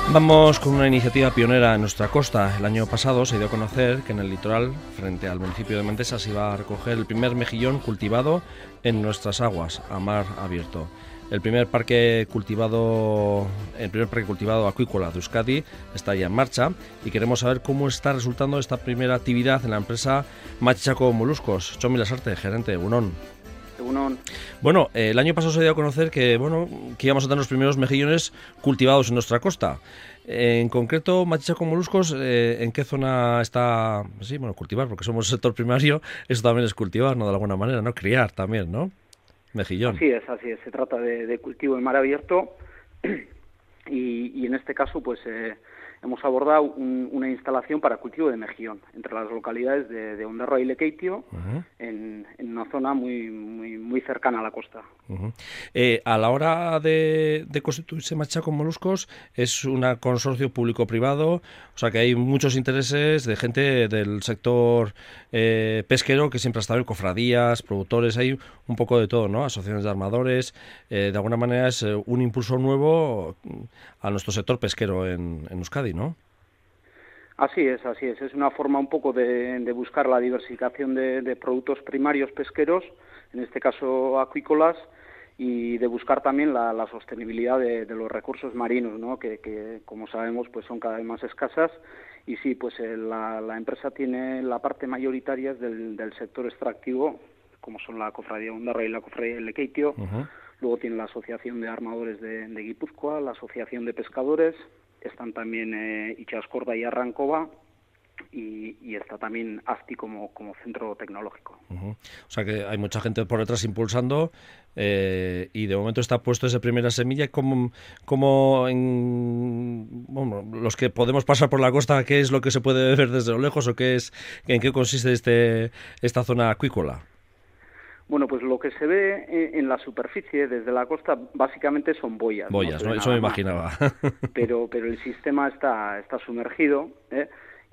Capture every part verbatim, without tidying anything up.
Vamos con una iniciativa pionera en nuestra costa. El año pasado se dio a conocer que en el litoral, frente al municipio de Montesa, se iba a recoger el primer mejillón cultivado en nuestras aguas, a mar abierto. El primer parque cultivado, el primer parque cultivado acuícola de Euskadi está ya en marcha y queremos saber cómo está resultando esta primera actividad en la empresa Machichaco Moluscos. Txomi Lasarte, gerente, Egunon. Bueno, eh, el año pasado se dio a conocer que, bueno, que íbamos a tener los primeros mejillones cultivados en nuestra costa. Eh, en concreto, Machichaco Moluscos, eh, ¿en qué zona está? Sí, bueno, cultivar, porque somos sector primario, eso también es cultivar, ¿no? De alguna manera, ¿no? Criar también, ¿no? Mejillón. Así es, así es. Se trata de, de cultivo en mar abierto y, y en este caso, pues, eh, hemos abordado un, una instalación para cultivo de mejillón entre las localidades de, de Ondarroa y Lekeitio, uh-huh. en, en una zona muy muy muy cercana a la costa. Uh-huh. Eh, a la hora de, de constituirse Machichaco Moluscos, es un consorcio público-privado, o sea que hay muchos intereses de gente del sector eh, pesquero que siempre ha estado en cofradías, productores, hay un poco de todo, ¿no? Asociaciones de armadores, eh, de alguna manera es eh, un impulso nuevo a nuestro sector pesquero en, en Euskadi, ¿no? Así es, así es. Es una forma un poco de, de buscar la diversificación de, de productos primarios pesqueros, en este caso acuícolas, y de buscar también la, la sostenibilidad de, de los recursos marinos, ¿no? Que, que, como sabemos, pues son cada vez más escasas. Y sí, pues eh, la, la empresa tiene la parte mayoritaria del, del sector extractivo, como son la Cofradía Ondarroa y la Cofradía de Lekeitio. Uh-huh. Luego tiene la Asociación de Armadores de, de Guipúzcoa, la Asociación de Pescadores, están también eh, Itxaskorda y Arrancova, y, y está también ASTI como, como centro tecnológico. Uh-huh. O sea que hay mucha gente por detrás impulsando eh, y de momento está puesto esa primera semilla. Como, como en, bueno, los que podemos pasar por la costa, ¿qué es lo que se puede ver desde lo lejos o qué es, en qué consiste este esta zona acuícola? Bueno, pues lo que se ve en la superficie desde la costa básicamente son boyas. Boyas, no ¿no? Eso me imaginaba. Pero, pero el sistema está, está sumergido, ¿eh?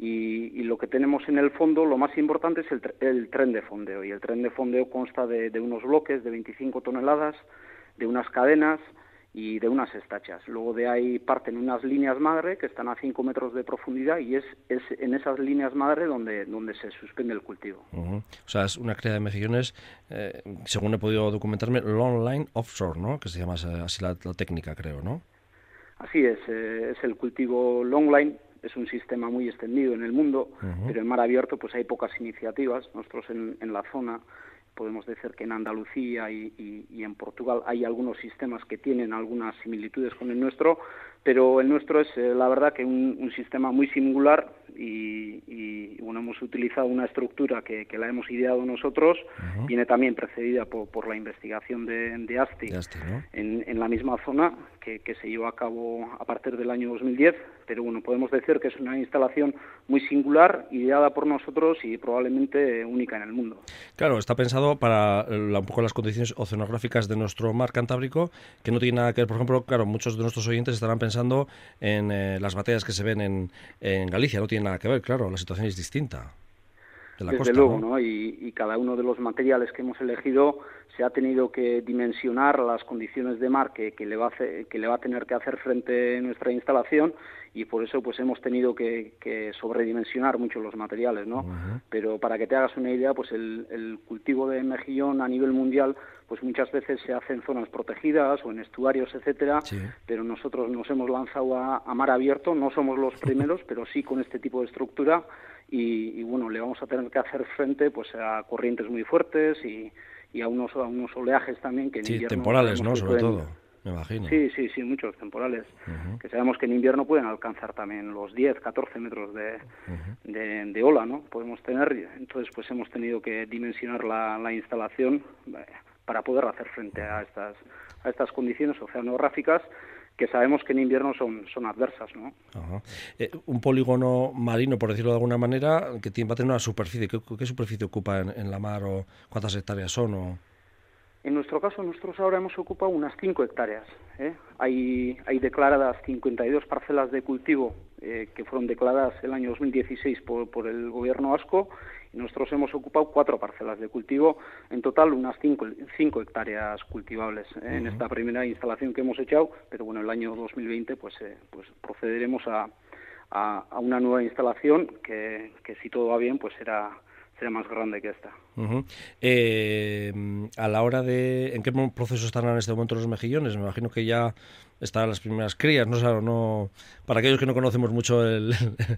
y, y lo que tenemos en el fondo, lo más importante es el, el tren de fondeo. Y el tren de fondeo consta de, de unos bloques de veinticinco toneladas, de unas cadenas y de unas estachas. Luego de ahí parten unas líneas madre que están a cinco metros de profundidad y es, es en esas líneas madre donde, donde se suspende el cultivo. Uh-huh. O sea, es una cría de mejillones, eh, según he podido documentarme, long line offshore, ¿no? Que se llama así la, la técnica, creo, ¿no? Así es, eh, es el cultivo long line. Es un sistema muy extendido en el mundo, uh-huh. pero en mar abierto pues hay pocas iniciativas. Nosotros en, en la zona podemos decir que en Andalucía y, y, y en Portugal hay algunos sistemas que tienen algunas similitudes con el nuestro, pero el nuestro es eh, la verdad que un, un sistema muy singular y, y bueno, hemos utilizado una estructura que, que la hemos ideado nosotros, uh-huh. viene también precedida por, por la investigación de, de ASTI, de ASTI, ¿no? en, en la misma zona que, que se llevó a cabo a partir del año dos mil diez, pero bueno, podemos decir que es una instalación muy singular, ideada por nosotros y probablemente única en el mundo. Claro, está pensado para la, un poco las condiciones oceanográficas de nuestro mar Cantábrico, que no tiene nada que ver, por ejemplo, claro, muchos de nuestros oyentes estarán pensando en eh, las batallas que se ven en, en Galicia, no tiene nada que ver, claro, la situación es distinta. De la Desde costa, luego, ¿no? ¿no? Y, y cada uno de los materiales que hemos elegido se ha tenido que dimensionar las condiciones de mar que, que, le va a hacer, que le va a tener que hacer frente nuestra instalación, y por eso pues hemos tenido que, que sobredimensionar mucho los materiales, ¿no? Uh-huh. Pero para que te hagas una idea, pues el, el cultivo de mejillón a nivel mundial pues muchas veces se hace en zonas protegidas o en estuarios, etcétera, sí. Pero nosotros nos hemos lanzado a, a mar abierto, no somos los primeros, pero sí con este tipo de estructura. Y, y bueno, le vamos a tener que hacer frente pues a corrientes muy fuertes y, y a unos a unos oleajes también que en sí, invierno temporales, ¿no? Sobre pueden... todo, me imagino. Sí, sí, sí, muchos temporales, uh-huh. que sabemos que en invierno pueden alcanzar también los diez, catorce metros de, uh-huh. de, de ola, ¿no? Podemos tener, entonces pues hemos tenido que dimensionar la, la instalación para poder hacer frente a estas a estas condiciones oceanográficas que sabemos que en invierno son, son adversas, ¿no? Ajá. Eh, un polígono marino, por decirlo de alguna manera, que tiene, va a tener una superficie. ¿Qué, qué superficie ocupa en, en la mar o cuántas hectáreas son? O... En nuestro caso, nosotros ahora hemos ocupado unas cinco hectáreas. ¿eh? Hay, hay declaradas cincuenta y dos parcelas de cultivo eh, que fueron declaradas el año dos mil dieciséis por, por el gobierno vasco, y nosotros hemos ocupado cuatro parcelas de cultivo, en total unas cinco, cinco hectáreas cultivables ¿eh? uh-huh. en esta primera instalación que hemos echado, pero bueno, el año dos mil veinte pues, eh, pues procederemos a, a, a una nueva instalación que, que si todo va bien pues será... será más grande que esta. Uh-huh. Eh, a la hora de... ¿En qué proceso están en este momento los mejillones? Me imagino que ya están las primeras crías, ¿no? O sea, no... Para aquellos que no conocemos mucho el,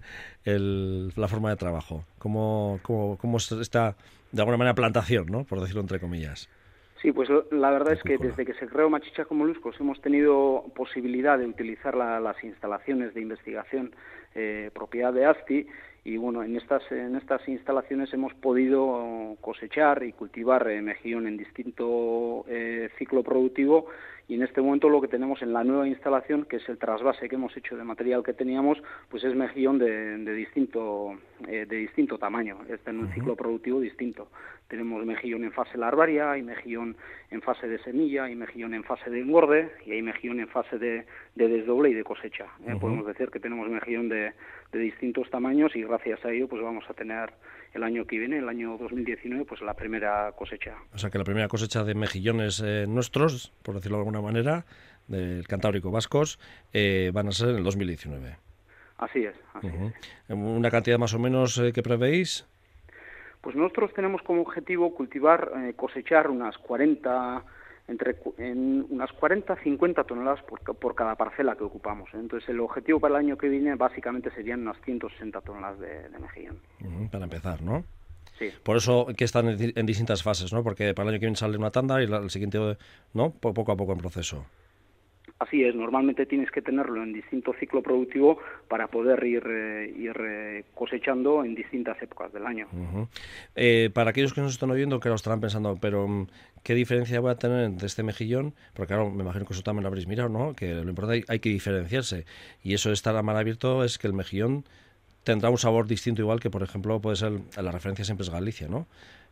el, la forma de trabajo, ¿cómo, cómo, cómo está, de alguna manera, plantación, ¿no? Por decirlo entre comillas. Sí, pues la verdad es que desde que se creó Machicha con Moluscos hemos tenido posibilidad de utilizar la, las instalaciones de investigación eh, propiedad de ASTI, y bueno, en estas en estas instalaciones hemos podido cosechar y cultivar eh, mejillón en distinto eh, ciclo productivo, y en este momento lo que tenemos en la nueva instalación, que es el trasvase que hemos hecho de material que teníamos, pues es mejillón de, de distinto eh, de distinto tamaño, está en un uh-huh. ciclo productivo distinto. Tenemos mejillón en fase larvaria, hay mejillón en fase de semilla, hay mejillón en fase de engorde y hay mejillón en fase de, de desdoble y de cosecha. ¿eh? Uh-huh. Podemos decir que tenemos mejillón de, de distintos tamaños, y gracias a ello pues vamos a tener el año que viene, el año dos mil diecinueve, pues la primera cosecha. O sea que la primera cosecha de mejillones eh, nuestros, por decirlo de alguna manera, del Cantábrico vascos, eh, van a ser en el dos mil diecinueve. Así es. Así uh-huh. es. ¿Una cantidad más o menos eh, que prevéis? Pues nosotros tenemos como objetivo cultivar, eh, cosechar unas cuarenta, entre en unas cuarenta a cincuenta toneladas por, por cada parcela que ocupamos. Entonces el objetivo para el año que viene básicamente serían unas ciento sesenta toneladas de, de mejillón. Uh-huh, para empezar, ¿no? Sí. Por eso que están en, en distintas fases, ¿no? Porque para el año que viene sale una tanda y la, el siguiente, ¿no? Poco a poco en proceso. Así es, normalmente tienes que tenerlo en distinto ciclo productivo para poder ir, eh, ir eh, cosechando en distintas épocas del año. Uh-huh. Eh, para aquellos que nos están oyendo, que lo estarán pensando, pero ¿qué diferencia voy a tener entre este mejillón? Porque claro, me imagino que eso también lo habréis mirado, ¿no? Que lo importante hay, hay que diferenciarse. Y eso de estar a mar abierto es que el mejillón tendrá un sabor distinto, igual que, por ejemplo, puede ser, la referencia siempre es Galicia, ¿no?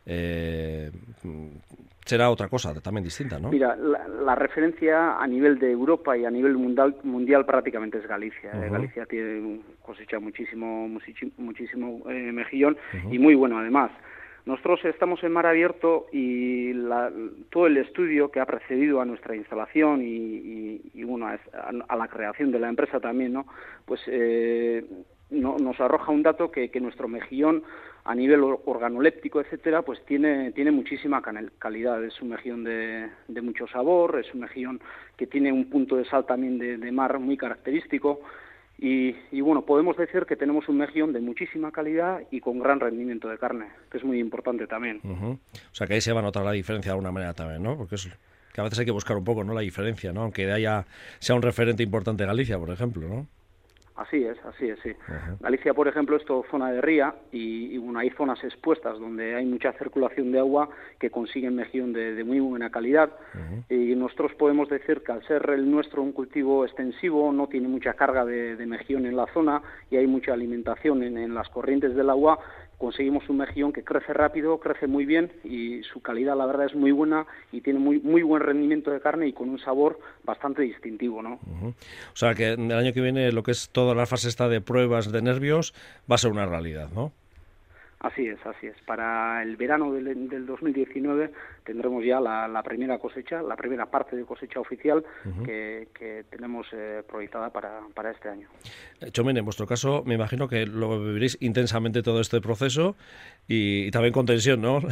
Eh, será otra cosa también distinta, ¿no? Mira, la, la referencia a nivel de Europa y a nivel mundial, mundial prácticamente es Galicia. Uh-huh. eh, Galicia tiene cosecha muchísimo muchísimo, muchísimo eh, mejillón uh-huh. y muy bueno además. Nosotros estamos en mar abierto y la, todo el estudio que ha precedido a nuestra instalación y, y, y bueno, a, a la creación de la empresa también, ¿no? Pues eh, no, nos arroja un dato que, que nuestro mejillón a nivel organoléptico, etcétera, pues tiene tiene muchísima calidad. Es un mejillón de, de mucho sabor, es un mejillón que tiene un punto de sal también de, de mar muy característico, y, y bueno, podemos decir que tenemos un mejillón de muchísima calidad y con gran rendimiento de carne, que es muy importante también. Uh-huh. O sea que ahí se va a notar la diferencia de alguna manera también, ¿no? Porque es que a veces hay que buscar un poco, ¿no?, la diferencia, ¿no? Aunque haya sea un referente importante Galicia, por ejemplo, ¿no? Así es, así es, sí. Uh-huh. Galicia, por ejemplo, es todo zona de ría y, y bueno, hay zonas expuestas donde hay mucha circulación de agua que consiguen mejillón de, de muy buena calidad. Uh-huh. Y nosotros podemos decir que al ser el nuestro un cultivo extensivo, no tiene mucha carga de, de mejillón en la zona y hay mucha alimentación en, en las corrientes del agua, conseguimos un mejillón que crece rápido, crece muy bien y su calidad la verdad es muy buena y tiene muy muy buen rendimiento de carne y con un sabor bastante distintivo, ¿no? Uh-huh. O sea que el año que viene lo que es toda la fase esta de pruebas de nervios va a ser una realidad, ¿no? Así es, así es. Para el verano del, del dos mil diecinueve tendremos ya la, la primera cosecha, la primera parte de cosecha oficial uh-huh. que, que tenemos eh, proyectada para, para este año. Chomen, en vuestro caso me imagino que lo viviréis intensamente todo este proceso y, y también con tensión, ¿no?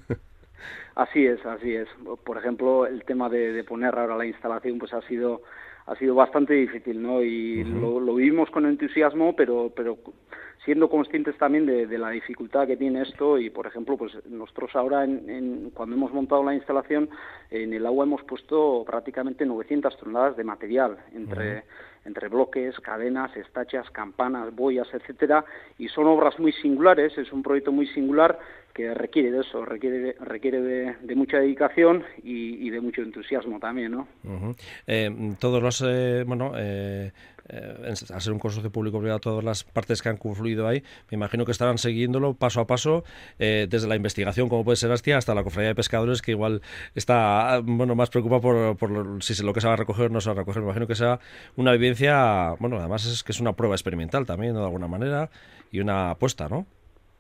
Así es, así es. Por ejemplo, el tema de, de poner ahora la instalación pues ha sido ha sido bastante difícil, ¿no? Y uh-huh. lo, lo vivimos con entusiasmo, pero pero siendo conscientes también de, de la dificultad que tiene esto. Y por ejemplo, pues nosotros ahora en, en, cuando hemos montado la instalación, en el agua hemos puesto prácticamente novecientas toneladas de material entre uh-huh. entre bloques, cadenas, estachas, campanas, boyas, etcétera, y son obras muy singulares, es un proyecto muy singular que requiere de eso, requiere de, requiere de, de mucha dedicación y, y de mucho entusiasmo también, ¿no? Uh-huh. Eh, todos los, eh, bueno, eh, eh, al ser un consorcio público-privado, todas las partes que han confluido ahí, me imagino que estarán siguiéndolo paso a paso, eh, desde la investigación, como puede ser Astia, hasta la cofradía de pescadores, que igual está, bueno, más preocupada por, por si lo que se va a recoger o no se va a recoger. Me imagino que sea una vivencia, bueno, además es que es una prueba experimental también, ¿no? De alguna manera, y una apuesta, ¿no?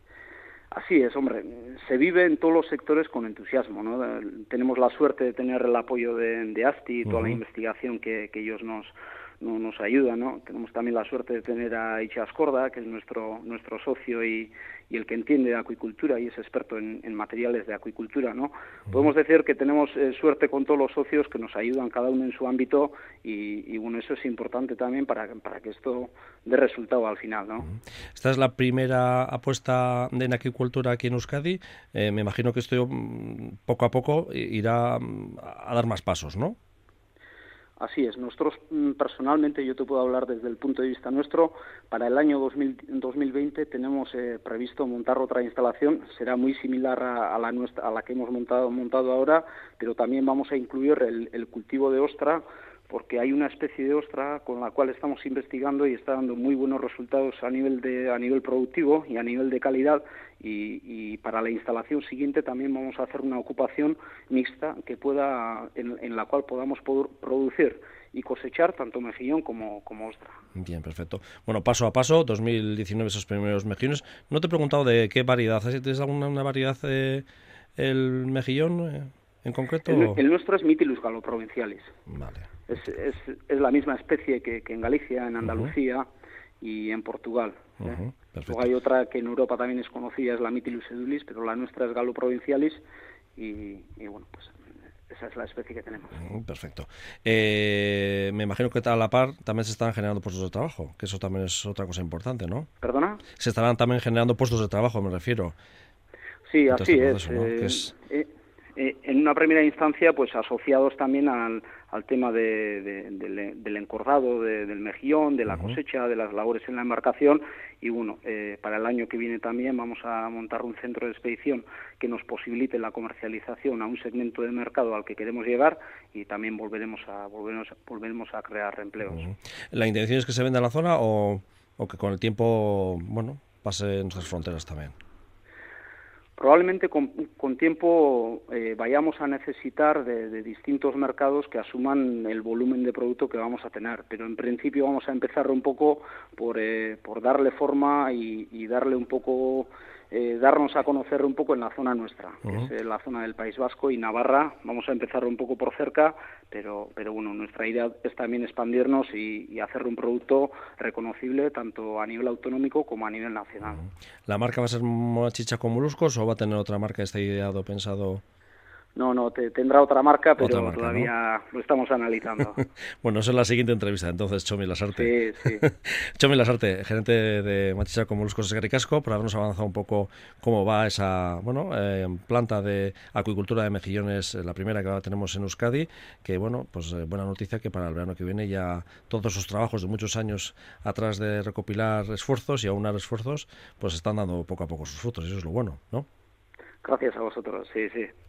Así es, hombre, se vive en todos los sectores con entusiasmo, ¿no? Tenemos la suerte de tener el apoyo de, de ASTI y toda uh-huh. la investigación que, que ellos nos, no, nos ayudan, ¿no? Tenemos también la suerte de tener a Ichas Corda, que es nuestro nuestro socio y, y el que entiende de acuicultura y es experto en, en materiales de acuicultura, ¿no? Uh-huh. Podemos decir que tenemos eh, suerte con todos los socios que nos ayudan cada uno en su ámbito y, y bueno, eso es importante también para, para que esto dé resultado al final, ¿no? Uh-huh. Esta es la primera apuesta en acuicultura aquí en Euskadi. Eh, me imagino que esto poco a poco irá a dar más pasos, ¿no? Así es. Nosotros, personalmente, yo te puedo hablar desde el punto de vista nuestro, para el año dos mil veinte tenemos eh, previsto montar otra instalación, será muy similar a, a, la, nuestra, a la que hemos montado, montado ahora, pero también vamos a incluir el, el cultivo de ostra, porque hay una especie de ostra con la cual estamos investigando y está dando muy buenos resultados a nivel de a nivel productivo y a nivel de calidad y, y para la instalación siguiente también vamos a hacer una ocupación mixta que pueda en, en la cual podamos poder producir y cosechar tanto mejillón como, como ostra. Bien, perfecto. Bueno, paso a paso, dos mil diecinueve esos primeros mejillones. No te he preguntado de qué variedad, ¿tienes alguna una variedad eh, el mejillón eh, en concreto? El, el nuestro es Mytilus galoprovincialis. Vale. Es, es, es la misma especie que, que en Galicia, en Andalucía uh-huh. y en Portugal. ¿eh? Uh-huh. Luego hay otra que en Europa también es conocida, es la Mytilus edulis, pero la nuestra es galoprovincialis y, y bueno, pues esa es la especie que tenemos. Uh-huh. Perfecto. Eh, me imagino que a la par también se están generando puestos de trabajo, que eso también es otra cosa importante, ¿no? ¿Perdona? Se estarán también generando puestos de trabajo, me refiero. Sí, así este proceso, es. ¿no? Eh, que es... Eh, eh, en una primera instancia, pues asociados también al, al tema de, de, de, del encordado de, del mejillón, de la uh-huh. cosecha, de las labores en la embarcación y bueno, eh, para el año que viene también vamos a montar un centro de expedición que nos posibilite la comercialización a un segmento de mercado al que queremos llegar y también volveremos a volveremos, volveremos a crear empleos. Uh-huh. ¿La intención es que se venda en la zona o, o que con el tiempo, bueno, pase en nuestras fronteras también? Probablemente con, con tiempo eh, vayamos a necesitar de, de distintos mercados que asuman el volumen de producto que vamos a tener, pero en principio vamos a empezar un poco por, eh, por darle forma y, y darle un poco, eh, darnos a conocer un poco en la zona nuestra, uh-huh. que es la zona del País Vasco y Navarra. Vamos a empezar un poco por cerca, pero, pero bueno, nuestra idea es también expandirnos y, y hacer un producto reconocible tanto a nivel autonómico como a nivel nacional. Uh-huh. ¿La marca va a ser Mochicha con moluscos o va a tener otra marca? ¿Está ideado, pensado? No, no, te, tendrá otra marca, pero otra marca, todavía ¿no? lo estamos analizando. Bueno, esa es la siguiente entrevista, entonces, Chomi Lasarte. Sí, sí. Chomi Lasarte, gerente de Mochicha con moluscos de Eskerrik por habernos avanzado un poco cómo va esa bueno eh, planta de acuicultura de mejillones, la primera que ahora tenemos en Euskadi, que bueno, pues eh, buena noticia que para el verano que viene ya todos sus trabajos de muchos años atrás de recopilar esfuerzos y aunar esfuerzos, pues están dando poco a poco sus frutos, y eso es lo bueno, ¿no? Gracias a vosotros, sí, sí.